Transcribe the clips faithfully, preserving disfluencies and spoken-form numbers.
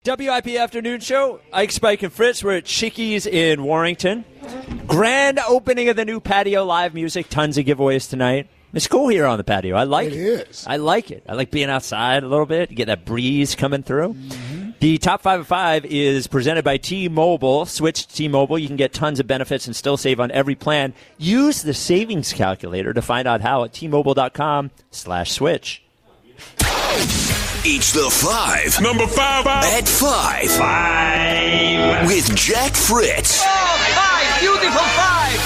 W I P Afternoon Show. Ike, Spike, and Fritz. We're at Chickies in Warrington. Grand opening of the new patio, live music. Tons of giveaways tonight. It's cool here on the patio. I like it. It is. I like it. I like being outside a little bit. You get that breeze coming through. Mm-hmm. The Top five of five is presented by T-Mobile. Switch to T-Mobile. You can get tons of benefits and still save on every plan. Use the savings calculator to find out how at T-Mobile.com slash switch. It's the five. Number five. At five. Five. With Jack Fritz. Oh, five. Beautiful five.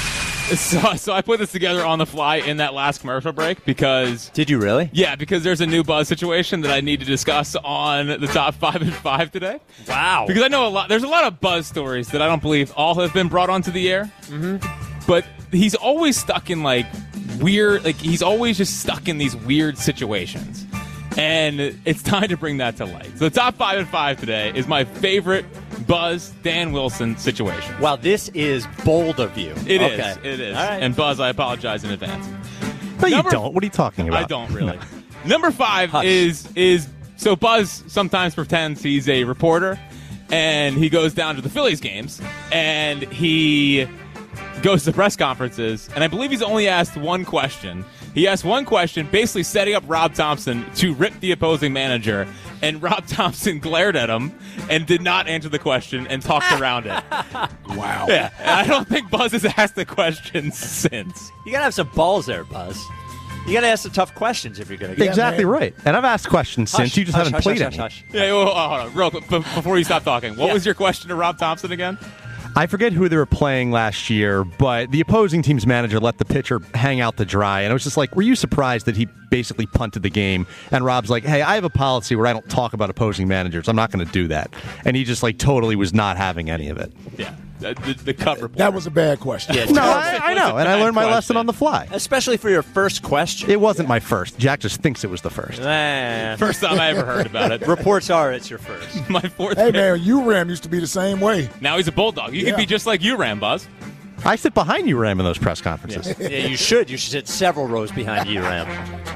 So, so I put this together on the fly in that last commercial break because... Did you really? Yeah, because there's a new buzz situation that I need to discuss on the top five and five today. Wow. Because I know a lot. There's a lot of buzz stories that I don't believe all have been brought onto the air. Mm-hmm. But he's always stuck in, like, weird... Like, he's always just stuck in these weird situations. And it's time to bring that to light. So the top five and five today is my favorite Buzz Dan Wilson situation. Wow, this is bold of you. It okay. is. It is. All right. And Buzz, I apologize in advance. No, Number, you don't. What are you talking about? I don't really. Number five Hush. is is so Buzz sometimes pretends he's a reporter, and he goes down to the Phillies games, and he goes to press conferences, and I believe he's only asked one question. He asked one question, basically setting up Rob Thompson to rip the opposing manager, and Rob Thompson glared at him and did not answer the question and talked around it. Wow. Yeah, and I don't think Buzz has asked the question since. You got to have some balls there, Buzz. You got to ask some tough questions if you're going to get Exactly man. right. And I've asked questions since. You just hush, haven't hush, played hush, any. hush, hush. Yeah, well, hold on, real quick, b- before you stop talking. What Yeah. was your question to Rob Thompson again? I forget who they were playing last year, but the opposing team's manager let the pitcher hang out to dry. And I was just like, were you surprised that he basically punted the game? And Rob's like, hey, I have a policy where I don't talk about opposing managers. I'm not going to do that. And he just like totally was not having any of it. Yeah, the, the, the cut report. That was a bad question. Yeah, No, terrible. I, I know. And I learned my lesson on the fly. Especially for your first question. It wasn't my first. Jack just thinks it was the first. Eh. First time I ever heard about it. Reports are it's your first. My fourth. Hey, pick. man, U RAM used to be the same way. Now he's a bulldog. You Yeah. can be just like you, Ram Buzz. I sit behind you, Ram, in those press conferences. Yeah, you should. You should sit several rows behind you, Ram.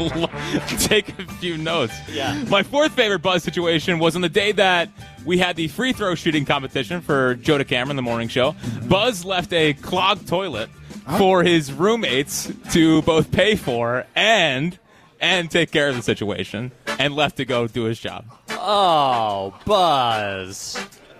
Take a few notes. Yeah. My fourth favorite Buzz situation was on the day that we had the free throw shooting competition for Joe DeCamera, the morning show. Buzz left a clogged toilet for his roommates to both pay for and and take care of the situation, and left to go do his job. Oh, Buzz.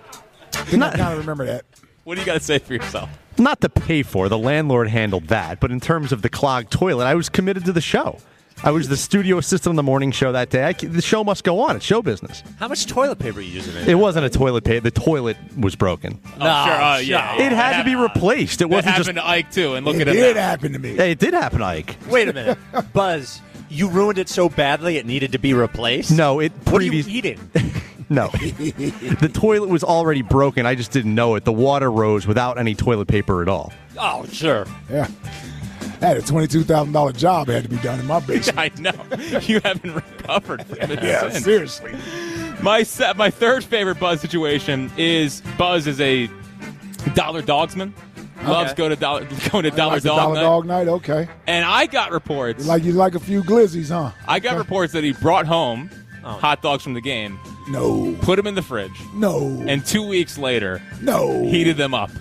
I kind of remember that. What do you got to say for yourself? Not to pay for. The landlord handled that. But in terms of the clogged toilet, I was committed to the show. I was the studio assistant on the morning show that day. I, the show must go on. It's show business. How much toilet paper are you using? In It wasn't a toilet paper. The toilet was broken. Oh, sure. Uh, yeah, yeah. It had to be replaced. It That wasn't happened just. to Ike, too, and look It at him did now. happen to me. Hey, it did happen, Ike. Wait a minute. Buzz, you ruined it so badly it needed to be replaced? No, it What previous. are you eating? No, the toilet was already broken. I just didn't know it. The water rose without any toilet paper at all. Oh, sure. Yeah. I had a twenty-two thousand dollars job that had to be done in my basement. I know. You haven't recovered from it Yeah, since. seriously. My se- my third favorite Buzz situation is Buzz is a dollar dogsman. Loves Okay. go to dollar going to dollar Like the dog Dollar night. Dog Night, okay. And I got reports. Like you like a few glizzies, huh? I got Okay. reports that he brought home Oh. hot dogs from the game, No. put them in the fridge, No. and two weeks later no. heated them up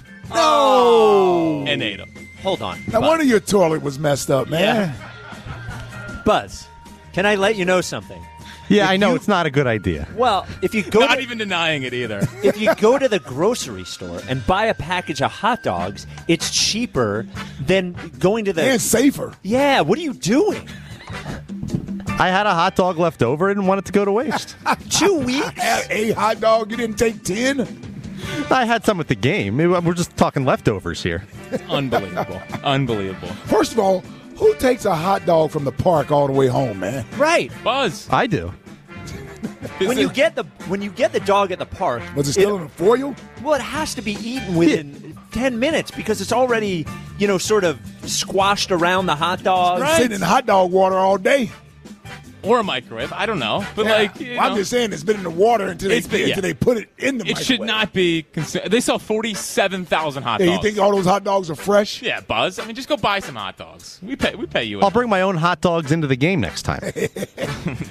No. and ate them. Hold on. Now, Buzz. one of your toilet was messed up, man. Buzz, can I let you know something? Yeah, If I know you- it's not a good idea. Well, if you go Not to, even denying it either. if you go to the grocery store and buy a package of hot dogs, it's cheaper than going to the And safer. Yeah, what are you doing? I had a hot dog left over. I didn't want it to go to waste. Two weeks? Had a hot dog, you didn't take ten? I had some at the game. We're just talking leftovers here. Unbelievable. Unbelievable. First of all, who takes a hot dog from the park all the way home, man? Right. Buzz. I do. When you get the when you get the dog at the park, Was it still in a foil? well, it has to be eaten within ten minutes because it's already, you know, sort of squashed around the hot dog. Right. Sitting in hot dog water all day. Or a microwave. I don't know. But, Yeah. like, you Well, I'm know, just saying it's been in the water until they, It's been- yeah. until they put it in the it microwave. should not be considered. They sell forty-seven thousand hot Yeah, dogs. you think all those hot dogs are fresh? Yeah, Buzz. I mean, just go buy some hot dogs. We pay. We pay you. I'll bring my own hot dogs into the game next time.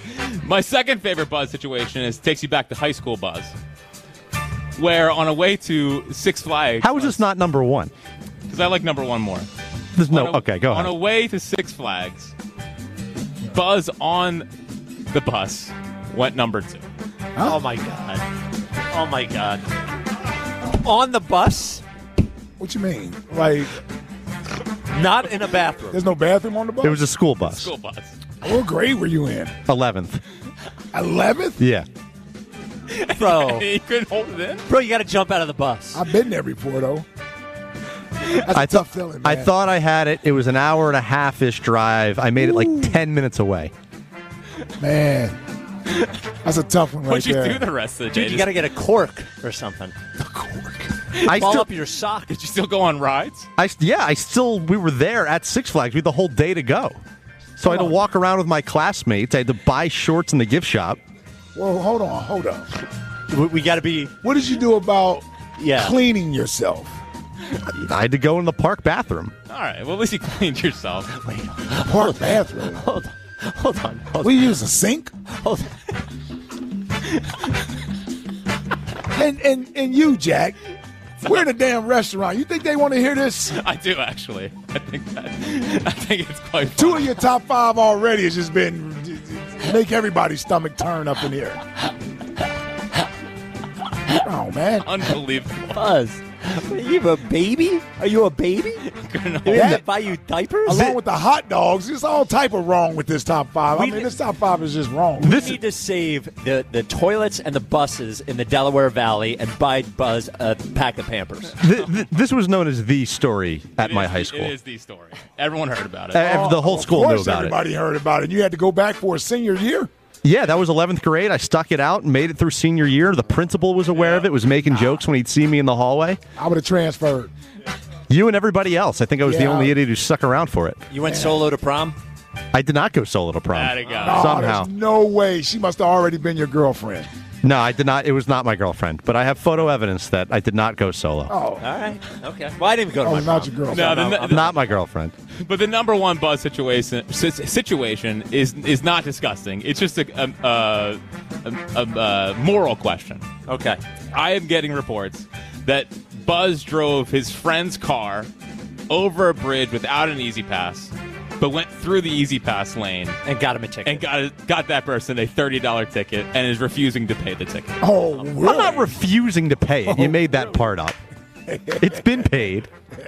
My second favorite Buzz situation is takes you back to high school Buzz, where on a way to Six Flags. How is this not number one? Because I like number one more. There's no. On a- Okay, go On ahead. a way to Six Flags, Buzz on the bus went number two. Oh my god. Oh my god. On the bus, What you mean? Like, not in a bathroom. there's no bathroom on the bus? It was a school bus. School bus. What grade were you in? eleventh. eleventh? Yeah. Bro. He couldn't hold it in. Bro, you got to jump out of the bus. I've been there before, though. That's a I tough feeling, man. I thought I had it. It was an hour and a half ish drive. I made it like ten minutes away. Man, that's a tough one right What'd you there. do the rest of the day? Dude, you got to get a cork or something. I Ball still, up your sock. Did you still go on rides? I yeah, I still. We were there at Six Flags. We had the whole day to go. So I had to walk around with my classmates. I had to buy shorts in the gift shop. Well, hold on, hold on. We, we got to be. What did you do about Yeah. cleaning yourself? I had to go in the park bathroom. All right. Well, at least you cleaned yourself. Park bathroom. Hold on. Hold on. Hold We use a sink? on. Hold on. And, and, and you, Jack, we're in a damn restaurant. You think they want to hear this? I do actually. I think that. I think it's quite. Fun. Two of your top five already has just been make everybody's stomach turn up in here. Oh, man. Unbelievable. Buzz. Are you a baby? Are you a baby? Couldn't Do we hold have it. to buy you diapers? Along with the hot dogs, there's all type of wrong with this top five. I We- mean, this top five is just wrong. We need to save the, the toilets and the buses in the Delaware Valley and buy Buzz a pack of Pampers. Th- th- this was known as the story at It my is high the- school. It is the story. Everyone heard about it. Uh, the whole Of school knew course about it. everybody heard about it. You had to go back for a senior year. Yeah, that was eleventh grade. I stuck it out and made it through senior year. The principal was aware of it, was making jokes when he'd see me in the hallway. I would have transferred. You and everybody else. I think I was the Yeah. only idiot who stuck around for it. You went solo to prom? I did not go solo to prom. There you go. Oh, Somehow. there's no way. She must have already been your girlfriend. No, I did not. It was not my girlfriend, but I have photo evidence that I did not go solo. Oh, All right. Okay. Well, I didn't even go to oh my not prom. your girlfriend. No, the, I'm- the- Not my girlfriend. but the number one Buzz situation si- situation is is not disgusting. It's just a a, a, a, a, a moral question. Okay. I am getting reports that Buzz drove his friend's car over a bridge without an Easy Pass, but went through the Easy Pass lane And got him a ticket. and got got that person a thirty dollar ticket and is refusing to pay the ticket. Oh, really? I'm not refusing to pay it. You made that part up. It's been paid.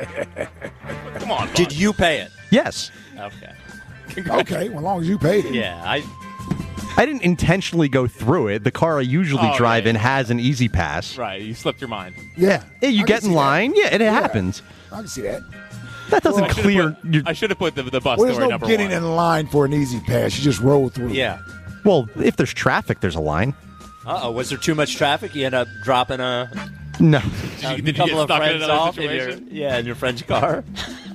Come on, Buzz. Did you pay it? Yes. Okay. Okay, well, as long as you paid it. Yeah. I. I didn't intentionally go through it. The car I usually Oh, drive yeah, in yeah. has an Easy Pass. Right, you slipped your mind. Yeah. Yeah, you I get can in see line. Yeah, it happens. That. I can see that. That doesn't I should've clear. put- your, I should have put the, the bus Well, there's story no number getting one. in line for an easy pass. You just roll through. Yeah. well, if there's traffic, there's a line. Uh oh. Was there too much traffic? You end up dropping a, No. Did a you, did you couple get of stuck in friends another off in your, situation? yeah, in your friend's car.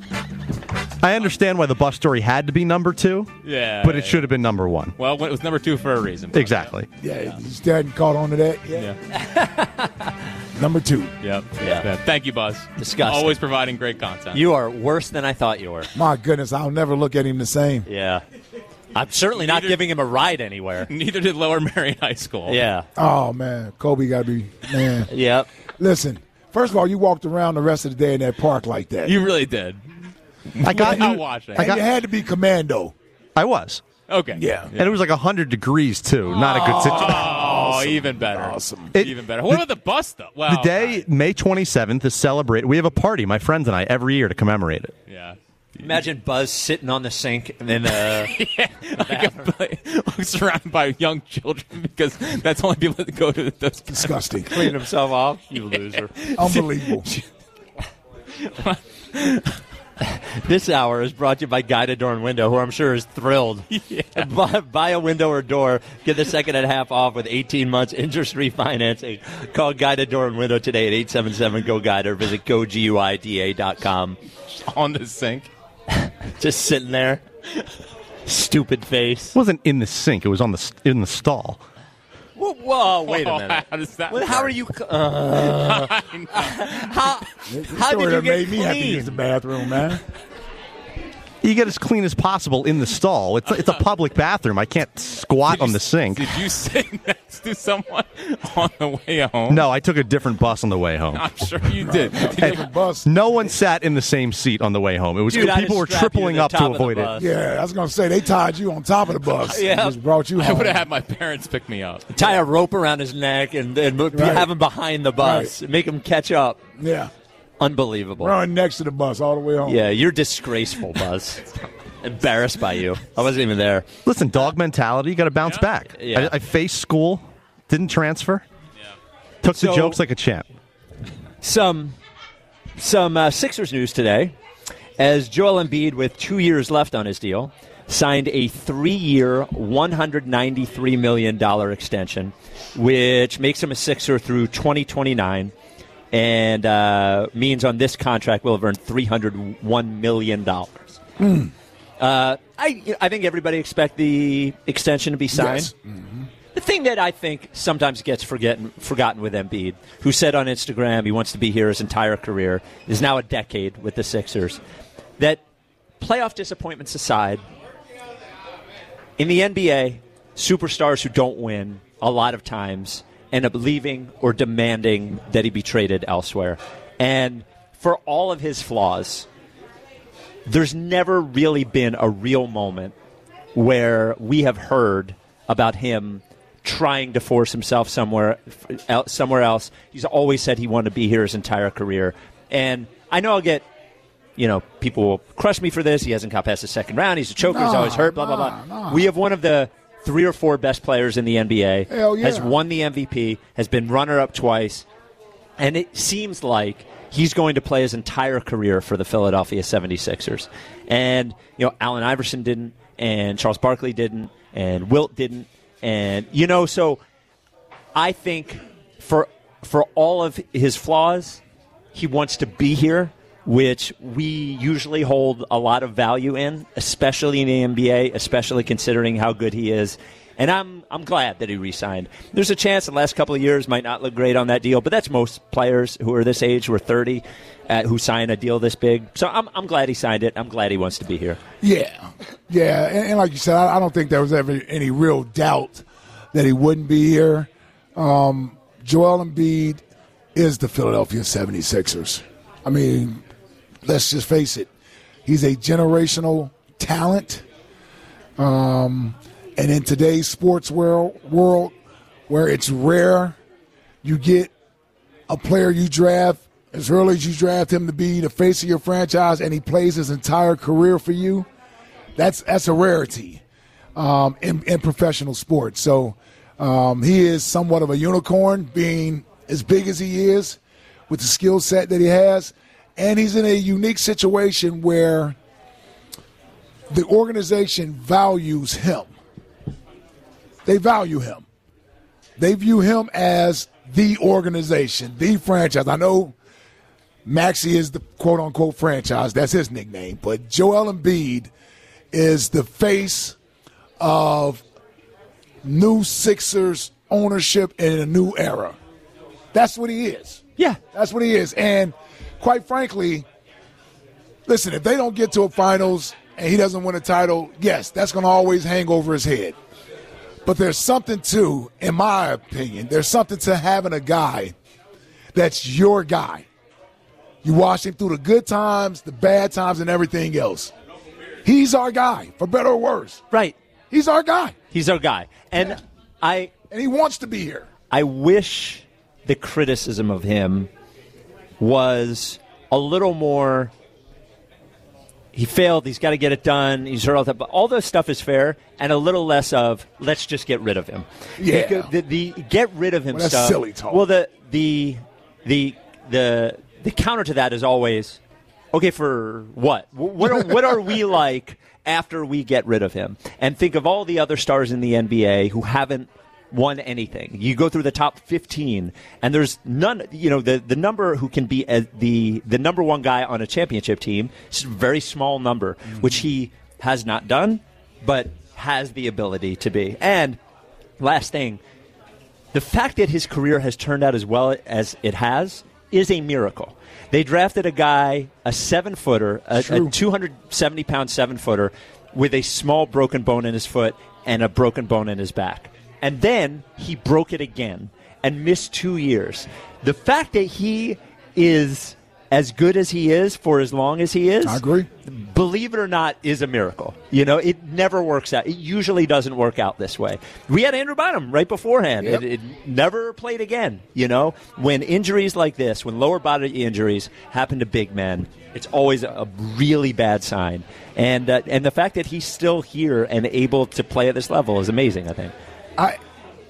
I understand why the bus story had to be number two, Yeah. but it should have been number one. Well, it was number two for a reason. but- Exactly. Yeah, you still hadn't caught on to that yet. Yeah. Number two. Yep. Yeah. Yeah. Thank you, Buzz. Disgusting. Always providing great content. You are worse than I thought you were. My goodness, I'll never look at him the same. Yeah. I'm certainly not Neither- giving him a ride anywhere. Neither did Lower Marion High School. Yeah. Oh, man. Kobe got to be, man. Yep. Listen, first of all, you walked around the rest of the day in that park like that. You really did. I got Without you. watching. I and got. you had to be commando. I was, Okay. Yeah. and it was like hundred degrees too. Not a good situation. Oh, even better. Awesome. It- even better. What about the bus, though? Wow. The day, May twenty-seventh, is celebrated. We have a party, my friends and I, every year to commemorate it. Yeah. Imagine Buzz sitting on the sink and then uh, Like a- surrounded by young children because that's only people that go to those. Disgusting. cleaning himself off. You loser. Unbelievable. This hour is brought to you by Guided Door and Window, who I'm sure is thrilled. buy, buy a window or door. Get the second and a half off with eighteen months interest-free financing. Call Guided Door and Window today at eight seven seven, G O, Guide or visit go guida dot com. On the sink. Just sitting there. Stupid face. It wasn't in the sink. It was on the st- in the stall. Whoa, whoa wait a minute. How does that Well, how work? are you? Uh, how how This did story you that get made me have to use clean? the bathroom, man. You get as clean as possible in the stall. It's it's a public bathroom. I can't squat Did on you- the sink. Did you sit next to someone on the way home? No, I took a different bus on the way home. I'm sure you did. Hey, bus. No one sat in the same seat on the way home. It was Dude, I'd people have were strapped you to tripling the up to top of the avoid it. bus. Yeah, I was going to say, they tied you on top of the bus. Yeah. They just brought you I home. would have had my parents pick me up. Tie a rope around his neck and, and Right. have him behind the bus. Right. Make him catch up. Yeah. Unbelievable. Run next to the bus all the way home. Yeah, you're disgraceful, Buzz. Embarrassed by you. I wasn't even there. Listen, dog mentality, you got to bounce back. Yeah. I, I faced school, didn't transfer, took So- the jokes like a champ. Some some uh, Sixers news today, as Joel Embiid, with two years left on his deal, signed a three-year, one hundred ninety-three million dollars extension, which makes him a Sixer through twenty twenty-nine, and uh, means on this contract will have earned three hundred one million dollars. Mm. Uh, I I think everybody expect the extension to be signed. Yes. Mm-hmm. The thing that I think sometimes gets forgotten, forgotten with Embiid, who said on Instagram he wants to be here his entire career, is now a decade with the Sixers, that playoff disappointments aside, in the N B A, superstars who don't win a lot of times end up leaving or demanding that he be traded elsewhere. And for all of his flaws, there's never really been a real moment where we have heard about him trying to force himself somewhere somewhere else. He's always said he wanted to be here his entire career. And I know I'll get, you know, people will crush me for this. He hasn't got past the second round. He's a choker. He's Nah, always hurt, blah, blah, nah, blah. nah. We have one of the three or four best players in the N B A. Hell yeah. Has won the M V P, has been runner-up twice. And it seems like he's going to play his entire career for the Philadelphia seventy-sixers. And, you know, Allen Iverson didn't, and Charles Barkley didn't, and Wilt didn't. And, you know, so I think for for all of his flaws, he wants to be here, which we usually hold a lot of value in, especially in the N B A, especially considering how good he is. And I'm I'm glad that he re-signed. There's a chance the last couple of years might not look great on that deal, but that's most players who are this age, who are thirty, uh, who sign a deal this big. So I'm I'm glad he signed it. I'm glad he wants to be here. Yeah, yeah, and, and like you said, I, I don't think there was ever any real doubt that he wouldn't be here. Um, Joel Embiid is the Philadelphia seventy-sixers. I mean, let's just face it. He's a generational talent. Um, and in today's sports world, world where it's rare, you get a player you draft as early as you draft him to be the face of your franchise, and he plays his entire career for you. That's that's a rarity um, in, in professional sports. So um, he is somewhat of a unicorn, being as big as he is, with the skill set that he has, and he's in a unique situation where the organization values him. They value him. They view him as the organization, the franchise. I know Maxey is the quote-unquote franchise. That's his nickname. But Joel Embiid is the face of new Sixers ownership in a new era. That's what he is. Yeah. That's what he is. And quite frankly, listen, if they don't get to a finals and he doesn't win a title, yes, that's going to always hang over his head. But there's something to, in my opinion, there's something to having a guy that's your guy. You watch him through the good times, the bad times, and everything else. He's our guy, for better or worse. Right. He's our guy. He's our guy. And Yeah. I And he wants to be here. I wish the criticism of him was a little more. He failed. He's got to get it done. He's hurt all that. But all this stuff is fair, and a little less of let's just get rid of him. Yeah. Because the, the get rid of him Well, that's stuff. silly talk. Well, the the the the the counter to that is always okay. For what? What are, what are we like after we get rid of him? And think of all the other stars in the N B A who haven't won anything. You go through the top fifteen, and there's none. You know, the, the number who can be a, the the number one guy on a championship team is a very small number, mm-hmm. which he has not done, but has the ability to be. And last thing, the fact that his career has turned out as well as it has is a miracle. They drafted a guy, a seven-footer, a, a two hundred seventy pound seven-footer with a small broken bone in his foot and a broken bone in his back. And then he broke it again and missed two years. The fact that he is as good as he is for as long as he is, I agree. Believe it or not, is a miracle. You know, it never works out. It usually doesn't work out this way. We had Andrew Bynum right beforehand. Yep. It, it never played again. You know, when injuries like this, when lower body injuries happen to big men, it's always a really bad sign. And uh, and the fact that he's still here and able to play at this level is amazing, I think. I,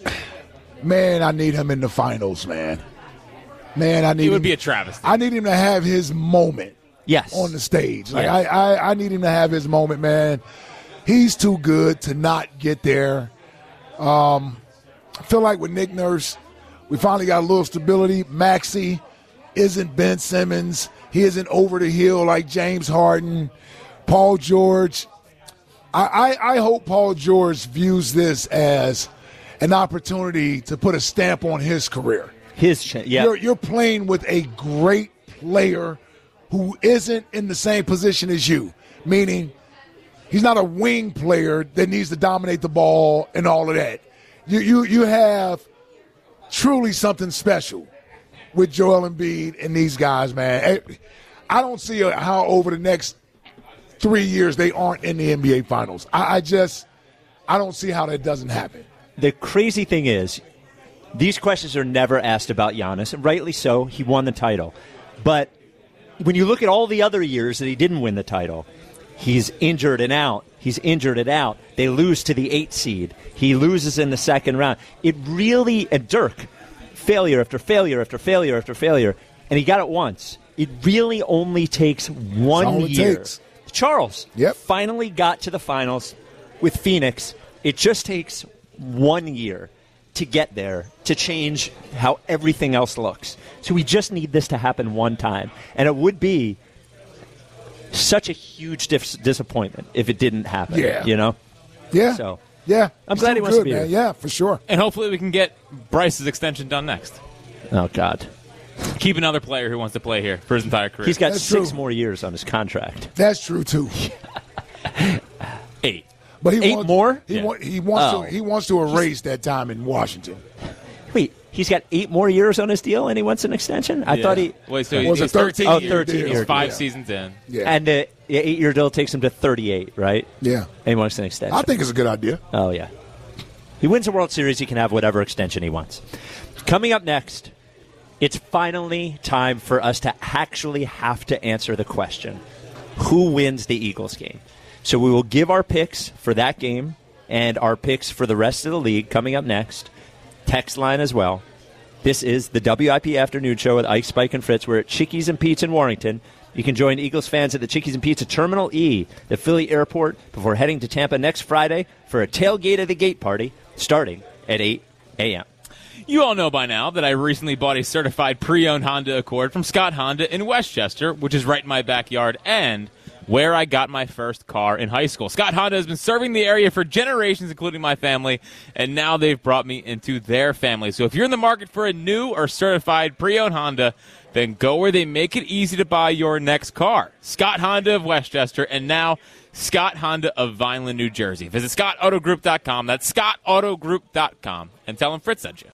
man, I need him in the finals, man. Man, I need It would him, be a travesty. I need him to have his moment. Yes. On the stage. Like Yes. I, I, I need him to have his moment, man. He's too good to not get there. Um, I feel like with Nick Nurse, we finally got a little stability. Maxey isn't Ben Simmons. He isn't over the hill like James Harden. Paul George. I, I, I hope Paul George views this as an opportunity to put a stamp on his career. His ch- yeah. You're, you're playing with a great player who isn't in the same position as you, meaning he's not a wing player that needs to dominate the ball and all of that. You you you have truly something special with Joel Embiid and these guys, man. I don't see how over the next three years they aren't in the N B A Finals. I, I just I don't see how that doesn't happen. The crazy thing is, these questions are never asked about Giannis, and rightly so. He won the title. But when you look at all the other years that he didn't win the title, he's injured and out. He's injured and out. They lose to the eight seed. He loses in the second round. It really, and Dirk, failure after failure after failure after failure, and he got it once. It really only takes one That's all it year. takes. Charles Yep. finally got to the finals with Phoenix. It just takes one year to get there, to change how everything else looks. So we just need this to happen one time. And it would be such a huge dis- disappointment if it didn't happen. Yeah. You know? Yeah. So yeah. I'm He's glad too he wants to good, be man. here. Yeah, for sure. And hopefully we can get Bryce's extension done next. Oh, God. Keep another player who wants to play here for his entire career. He's got That's six true. more years on his contract. That's true too. eight. But he Eight wants, more? He, Yeah. wa- he wants Oh. to. He wants to erase that time in Washington. Wait, he's got eight more years on his deal and he wants an extension? I Yeah. thought he... Wait, so Was he's it thirteen? Oh, year thirteen deal. year He's five Yeah. seasons in. Yeah. And the eight-year deal takes him to thirty-eight, right? yeah. And he wants an extension. I think it's a good idea. Oh, yeah. He wins the World Series, he can have whatever extension he wants. Coming up next, it's finally time for us to actually have to answer the question, who wins the Eagles game? So we will give our picks for that game and our picks for the rest of the league coming up next. Text line as well. This is the W I P Afternoon Show with Ike, Spike, and Fritz. We're at Chickies and Pete's in Warrington. You can join Eagles fans at the Chickies and Pizza Terminal E, the Philly airport, before heading to Tampa next Friday for a tailgate of the gate party starting at eight a.m. You all know by now that I recently bought a certified pre-owned Honda Accord from Scott Honda in Westchester, which is right in my backyard and where I got my first car in high school. Scott Honda has been serving the area for generations, including my family, and now they've brought me into their family. So if you're in the market for a new or certified pre-owned Honda, then go where they make it easy to buy your next car. Scott Honda of Westchester, and now Scott Honda of Vineland, New Jersey. Visit scott auto group dot com. That's scott auto group dot com. And tell them Fritz sent you.